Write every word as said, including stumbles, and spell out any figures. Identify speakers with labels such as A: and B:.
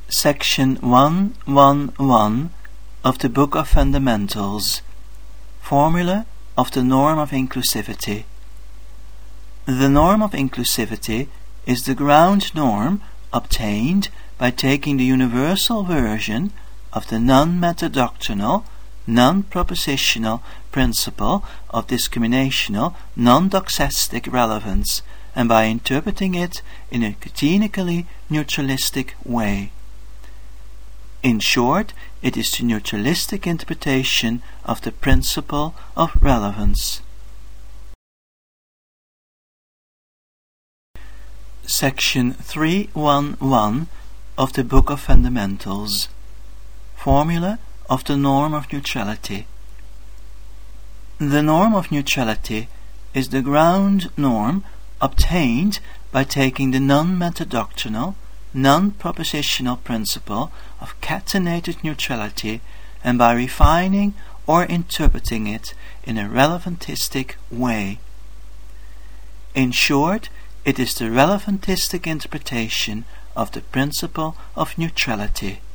A: Section one eleven of the Book of Fundamentals. Formula of the norm of inclusivity. The norm of inclusivity is the ground norm obtained by taking the universal version of the non-metadoctrinal, non-propositional principle of discriminational, non-doxastic relevance and by interpreting it in a clinically neutralistic way. In short, it is the neutralistic interpretation of the principle of relevance. Section three eleven of the Book of Fundamentals. Formula of the norm of neutrality. The norm of neutrality is the ground norm obtained by taking the non-metadoctrinal, non-propositional principle of catenated neutrality and by refining or interpreting it in a relevantistic way. In short, it is the relevantistic interpretation of the principle of neutrality.